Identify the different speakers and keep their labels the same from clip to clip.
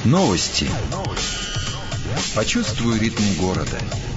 Speaker 1: Новости. Почувствуй ритм города.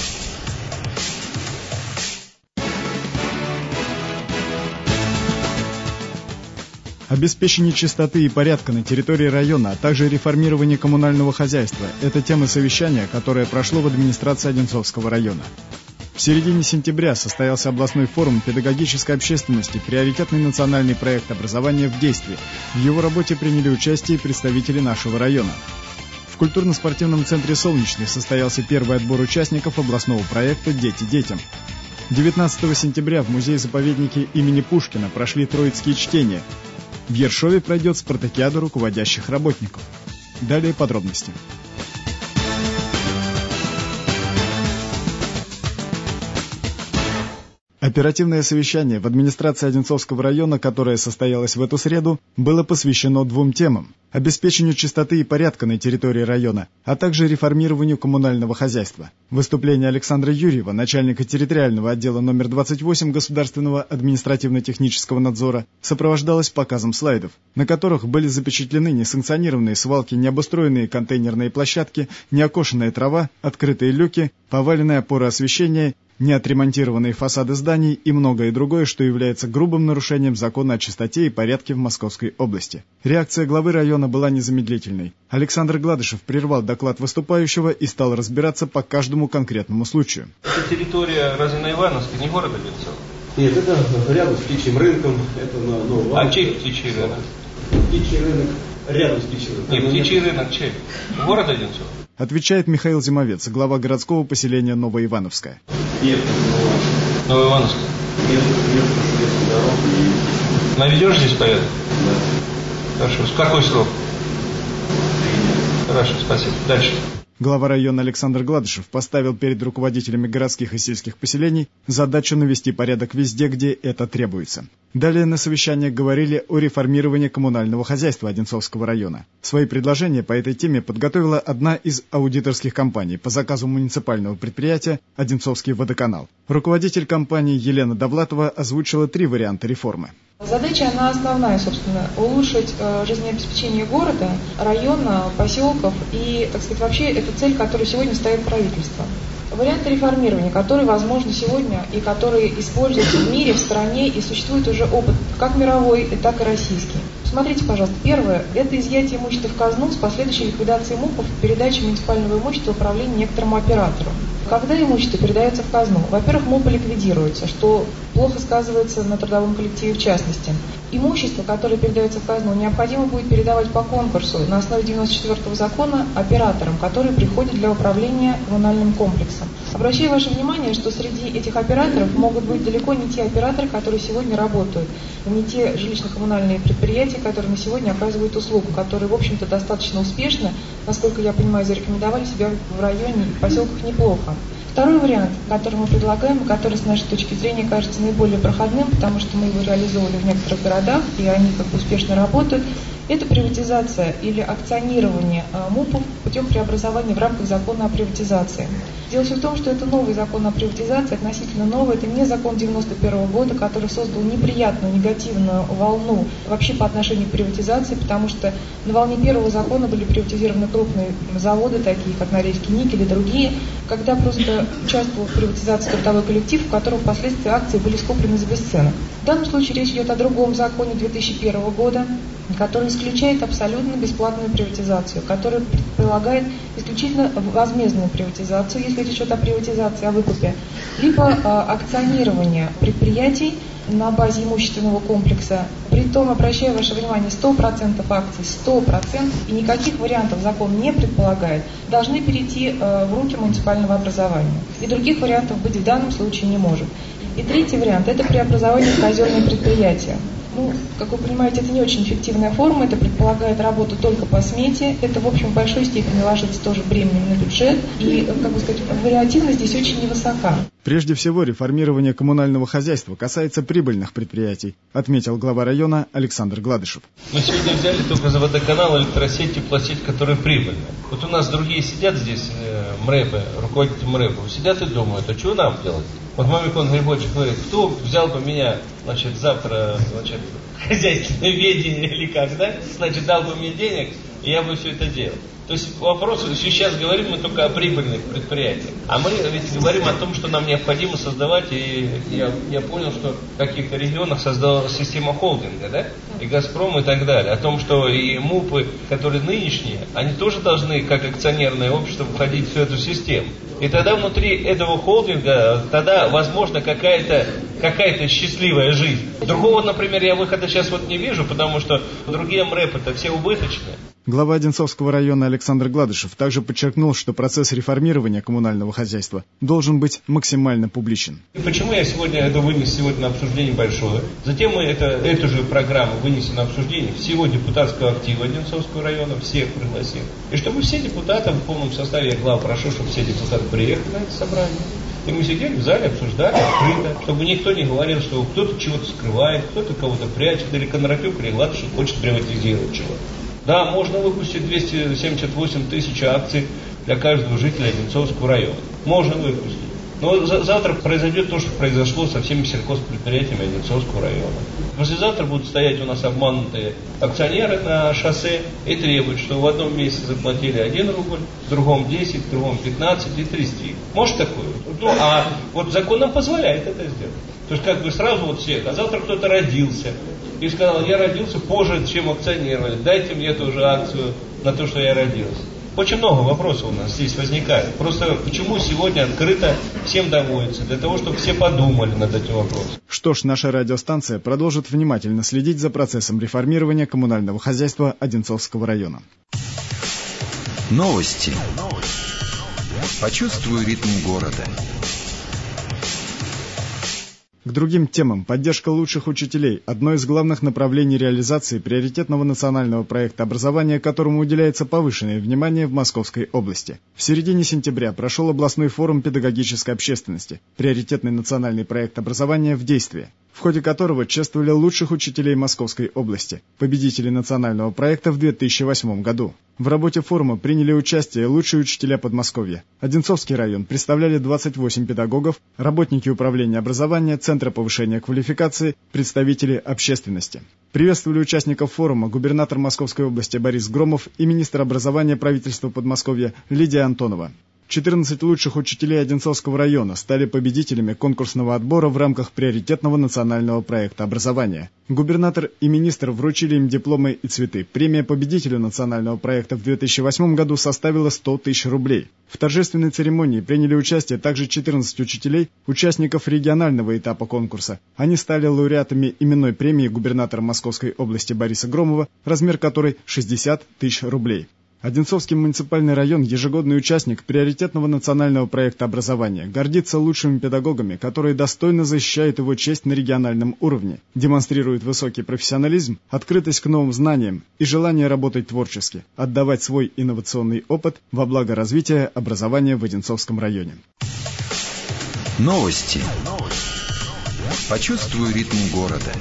Speaker 2: Обеспечение чистоты и порядка на территории района, а также реформирование коммунального хозяйства – это тема совещания, которое прошло в администрации Одинцовского района. В середине сентября состоялся областной форум педагогической общественности «Приоритетный национальный проект образования в действии». В его работе приняли участие представители нашего района. В культурно-спортивном центре «Солнечный» состоялся первый отбор участников областного проекта «Дети детям». 19 сентября в музее-заповеднике имени Пушкина прошли троицкие чтения. В Ершове пройдет спартакиада руководящих работников. Далее подробности. Оперативное совещание в администрации Одинцовского района, которое состоялось в эту среду, было посвящено двум темам – обеспечению чистоты и порядка на территории района, а также реформированию коммунального хозяйства. Выступление Александра Юрьева, начальника территориального отдела номер 28 Государственного административно-технического надзора, сопровождалось показом слайдов, на которых были запечатлены несанкционированные свалки, необустроенные контейнерные площадки, неокошенная трава, открытые люки, поваленные опоры освещения, неотремонтированные фасады зданий и многое другое, что является грубым нарушением закона о чистоте и порядке в Московской области. Реакция главы района была незамедлительной. Александр Гладышев прервал доклад выступающего и стал разбираться по каждому конкретному случаю.
Speaker 3: Это территория разве на Ивановской, не города Одинцова?
Speaker 4: Нет, это рядом с птичьим рынком. Это
Speaker 3: А чей птичий рынок?
Speaker 4: Птичий рынок рядом с птичьим рынком.
Speaker 3: Нет, птичий рынок чей? Город Одинцова?
Speaker 2: Отвечает Михаил Зимовец, глава городского поселения Новоивановская.
Speaker 4: Нет,
Speaker 3: Новоивановская?
Speaker 4: Нет, дорог не...
Speaker 3: Наведешь здесь порядок?
Speaker 4: Да.
Speaker 3: Хорошо. В какой срок? Хорошо, спасибо. Дальше.
Speaker 2: Глава района Александр Гладышев поставил перед руководителями городских и сельских поселений задачу навести порядок везде, где это требуется. Далее на совещаниях говорили о реформировании коммунального хозяйства Одинцовского района. Свои предложения по этой теме подготовила одна из аудиторских компаний по заказу муниципального предприятия «Одинцовский водоканал». Руководитель компании Елена Довлатова озвучила 3 варианта реформы.
Speaker 5: Задача, она основная, собственно, улучшить жизнеобеспечение города, района, поселков и, так сказать, вообще это цель, которую сегодня ставит правительство. Варианты реформирования, которые возможны сегодня и которые используются в мире, в стране, и существует уже опыт как мировой, так и российский. Смотрите, пожалуйста, первое – это изъятие имущества в казну с последующей ликвидацией МУПов, передачей муниципального имущества в управление некоторому оператору. Когда имущество передается в казну, во-первых, МУПы ликвидируются, что плохо сказывается на трудовом коллективе в частности. Имущество, которое передается в казну, необходимо будет передавать по конкурсу на основе 94-го закона операторам, которые приходят для управления коммунальным комплексом. Обращаю ваше внимание, что среди этих операторов могут быть далеко не те операторы, которые сегодня работают, не те жилищно-коммунальные предприятия, которые на сегодня оказывают услугу, которые, в общем-то, достаточно успешно, насколько я понимаю, зарекомендовали себя в районе и в поселках неплохо. Второй вариант, который мы предлагаем, который с нашей точки зрения кажется наиболее проходным, потому что мы его реализовали в некоторых городах, и они как бы успешно работают, это приватизация или акционирование МУПов путем преобразования в рамках закона о приватизации. Дело все в том, что это новый закон о приватизации, относительно новый, это не закон 91 года, который создал неприятную, негативную волну вообще по отношению к приватизации, потому что на волне первого закона были приватизированы крупные заводы, такие как Норильский никель и другие, когда просто участвовал в приватизации трудовой коллектив, в котором впоследствии акции были скуплены за бесценок. В данном случае речь идет о другом законе 2001 года, который исключает абсолютно бесплатную приватизацию, который предполагает исключительно возмездную приватизацию, если речь идет о приватизации, о выкупе, либо акционирование предприятий на базе имущественного комплекса. Притом, обращаю ваше внимание, 100% акций, 100%, и никаких вариантов закон не предполагает, должны перейти в руки муниципального образования. И других вариантов быть в данном случае не может. И третий вариант – это преобразование в казенное предприятие. Как вы понимаете, это не очень эффективная форма, это предполагает работу только по смете, это, в общем, в большой степени ложится тоже бременем на бюджет, и, как бы сказать, вариативность здесь очень невысока.
Speaker 2: Прежде всего, реформирование коммунального хозяйства касается прибыльных предприятий, отметил глава района Александр Гладышев.
Speaker 3: Мы сегодня взяли только за водоканал, электросеть, теплосеть, которые прибыльные. Вот у нас другие сидят здесь, МРЭПы, руководители МРЭПов, сидят и думают, а что нам делать? Вот мой Микон Григорьевич говорит, кто взял бы меня, завтра, хозяйственное ведение или как, да? Дал бы мне денег, и я бы все это делал. То есть вопрос, сейчас говорим мы только о прибыльных предприятиях. А мы ведь говорим о том, что нам необходимо создавать, и я понял, что в каких-то регионах создалась система холдинга, да? И «Газпром» и так далее. О том, что и МУПы, которые нынешние, они тоже должны, как акционерное общество, входить в эту систему. И тогда внутри этого холдинга, тогда возможно какая-то счастливая жизнь. Другого, например, я выхода сейчас вот не вижу, потому что другие МРЭП-то все убыточные.
Speaker 2: Глава Одинцовского района Александр Гладышев также подчеркнул, что процесс реформирования коммунального хозяйства должен быть максимально публичен.
Speaker 3: И почему я это вынес сегодня на обсуждение большое? Затем мы эту же программу вынесли на обсуждение всего депутатского актива Одинцовского района, всех пригласил. И чтобы все депутаты в полном составе, я главу прошу, чтобы все депутаты приехали на это собрание. И мы сидели в зале, обсуждали открыто, чтобы никто не говорил, что кто-то чего-то скрывает, кто-то кого-то прячет, или Кондратюк, или Гладышев хочет приватизировать чего-то. Да, можно выпустить 278 тысяч акций для каждого жителя Одинцовского района. Можно выпустить. Но завтра произойдет то, что произошло со всеми сельхозпредприятиями Одинцовского района. Послезавтра будут стоять у нас обманутые акционеры на шоссе и требуют, что в одном месяце заплатили 1 рубль, в другом 10, в другом 15 и трясти. Может такое? А вот закон нам позволяет это сделать. То есть как бы сразу вот всех, а завтра кто-то родился и сказал, я родился позже, чем акционировали, дайте мне тоже акцию на то, что я родился. Очень много вопросов у нас здесь возникает. Просто почему сегодня открыто всем доводится, для того, чтобы все подумали над этим вопросом.
Speaker 2: Что ж, наша радиостанция продолжит внимательно следить за процессом реформирования коммунального хозяйства Одинцовского района.
Speaker 1: Новости. Почувствуй ритм города.
Speaker 2: К другим темам. Поддержка лучших учителей – одно из главных направлений реализации приоритетного национального проекта образования, которому уделяется повышенное внимание в Московской области. В середине сентября прошел областной форум педагогической общественности «Приоритетный национальный проект образования в действии», в ходе которого чествовали лучших учителей Московской области, победителей национального проекта в 2008 году. В работе форума приняли участие лучшие учителя Подмосковья. Одинцовский район представляли 28 педагогов, работники управления образования, Центра повышения квалификации, представители общественности. Приветствовали участников форума губернатор Московской области Борис Громов и министр образования правительства Подмосковья Лидия Антонова. 14 лучших учителей Одинцовского района стали победителями конкурсного отбора в рамках приоритетного национального проекта образования. Губернатор и министр вручили им дипломы и цветы. Премия победителю национального проекта в 2008 году составила 100 тысяч рублей. В торжественной церемонии приняли участие также 14 учителей, участников регионального этапа конкурса. Они стали лауреатами именной премии губернатора Московской области Бориса Громова, размер которой 60 тысяч рублей. Одинцовский муниципальный район, ежегодный участник приоритетного национального проекта образования, гордится лучшими педагогами, которые достойно защищают его честь на региональном уровне, демонстрируют высокий профессионализм, открытость к новым знаниям и желание работать творчески, отдавать свой инновационный опыт во благо развития образования в Одинцовском районе.
Speaker 1: Новости. Почувствуй ритм города.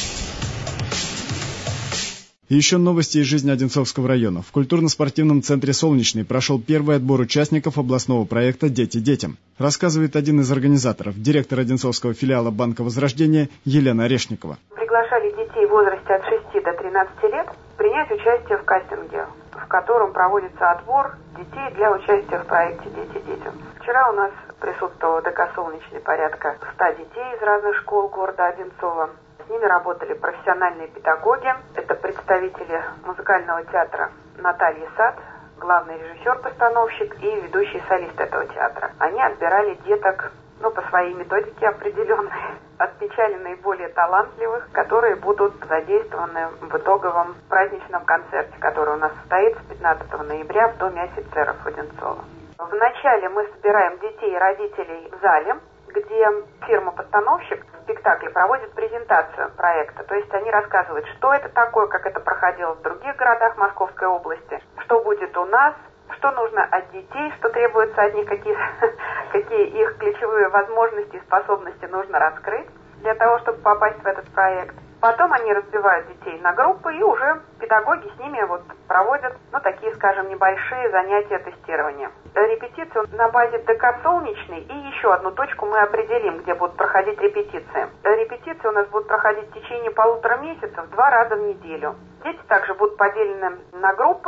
Speaker 2: И еще новости из жизни Одинцовского района. В культурно-спортивном центре «Солнечный» прошел первый отбор участников областного проекта «Дети детям». Рассказывает один из организаторов, директор Одинцовского филиала Банка Возрождения Елена Орешникова.
Speaker 6: Приглашали детей в возрасте от 6 до 13 лет принять участие в кастинге, в котором проводится отбор детей для участия в проекте «Дети детям». Вчера у нас присутствовало ДК «Солнечный» порядка 100 детей из разных школ города Одинцова. С ними работали профессиональные педагоги, это представители музыкального театра Наталья Сад, главный режиссер-постановщик и ведущий солист этого театра. Они отбирали деток, по своей методике определенной, отмечали наиболее талантливых, которые будут задействованы в итоговом праздничном концерте, который у нас состоится 15 ноября в Доме офицеров Одинцова. Вначале мы собираем детей и родителей в зале, где фирма-постановщик в спектакле проводит презентацию проекта. То есть они рассказывают, что это такое, как это проходило в других городах Московской области, что будет у нас, что нужно от детей, что требуется от них, какие их ключевые возможности и способности нужно раскрыть для того, чтобы попасть в этот проект. Потом они разбивают детей на группы, и уже педагоги с ними проводят, такие, скажем, небольшие занятия тестирования. Репетицию на базе ДК «Солнечный», и еще одну точку мы определим, где будут проходить репетиции. Репетиции у нас будут проходить в течение 1,5 месяца, 2 раза в неделю. Дети также будут поделены на группы,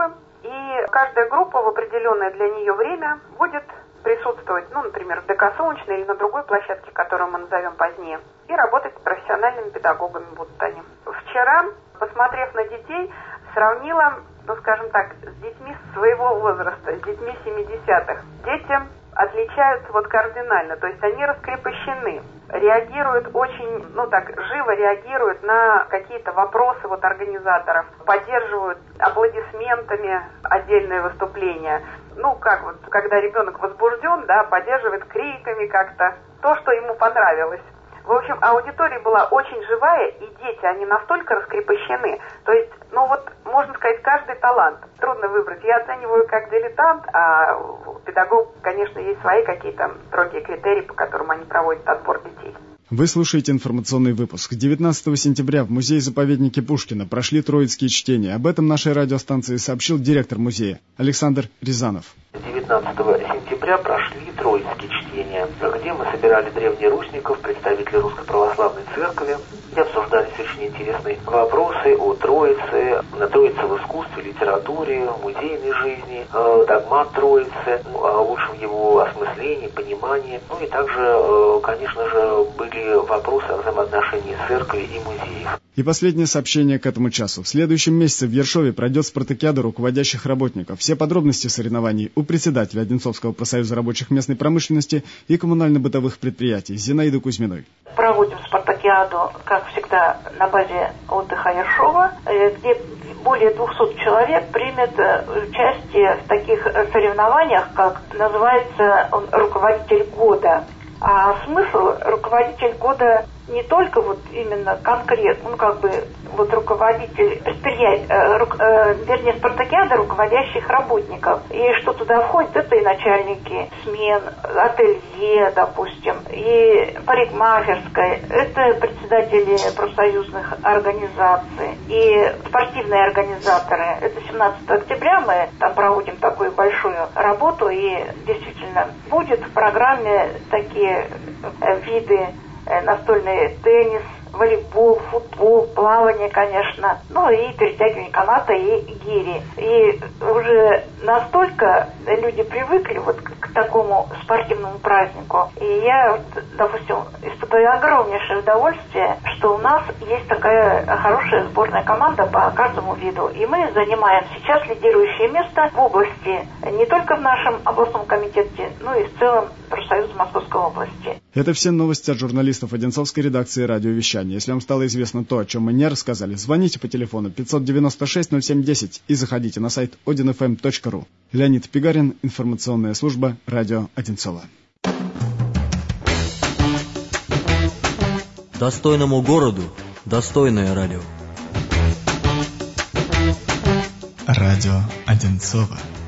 Speaker 6: И каждая группа в определенное для нее время будет присутствовать, например, в ДК «Солнечной» или на другой площадке, которую мы назовем позднее, и работать с профессиональными педагогами будут они. Вчера, посмотрев на детей, сравнила, скажем так, с детьми своего возраста, с детьми 70-х. Дети отличаются кардинально, то есть они раскрепощены, реагируют очень, живо реагируют на какие-то вопросы организаторов, поддерживают аплодисментами отдельные выступления. Когда ребенок возбужден, поддерживает криками как-то то, что ему понравилось. В общем, аудитория была очень живая, и дети, они настолько раскрепощены. То есть, можно сказать, каждый талант. Трудно выбрать. Я оцениваю как дилетант, а у педагогов, конечно, есть свои какие-то строгие критерии, по которым они проводят отбор детей.
Speaker 2: Вы слушаете информационный выпуск. 19 сентября в музее-заповеднике Пушкина прошли троицкие чтения. Об этом нашей радиостанции сообщил директор музея Александр Рязанов.
Speaker 7: 19 сентября прошли троицкие чтения, где мы собирали древнерусников, представителей Русской Православной Церкви, и обсуждались очень интересные вопросы о Троице, Троице в искусстве, литературе, музейной жизни, догмат Троицы, о лучшем его осмыслении, понимании. И также, конечно же, были вопросы о взаимоотношении церкви и музеев.
Speaker 2: И последнее сообщение к этому часу. В следующем месяце в Ершове пройдет спартакиада руководящих работников. Все подробности соревнований у председателя Одинцовского профсоюза рабочих местной промышленности и коммунально-бытовых предприятий Зинаиды Кузьминой.
Speaker 8: Проводим спартакиаду, как всегда, на базе отдыха Ершова, где более 200 человек примет участие в таких соревнованиях, как называется он «Руководитель года». А смысл руководитель года не только именно конкретно, руководитель предприятия, спартакиада руководящих работников. И что туда входит, это и начальники смен, ателье, допустим, и парикмахерская, это председатели профсоюзных организаций и спортивные организаторы. Это 17 октября мы там проводим такую большую работу, и действительно будет в программе такие виды: настольный теннис, волейбол, футбол, плавание, конечно, и перетягивание каната и гири. И уже настолько люди привыкли к такому спортивному празднику. И я, допустим, испытываю огромнейшее удовольствие, что у нас есть такая хорошая сборная команда по каждому виду. И мы занимаем сейчас лидирующее место в области, не только в нашем областном комитете, но и в целом профсоюза Московской области.
Speaker 2: Это все новости от журналистов Одинцовской редакции радиовещания. Если вам стало известно то, о чем мы не рассказали, звоните по телефону 596-07-10 и заходите на сайт odinfm.ru. Леонид Пигарин, информационная служба «Радио Одинцово».
Speaker 9: Достойному городу достойное радио.
Speaker 2: Радио Одинцово.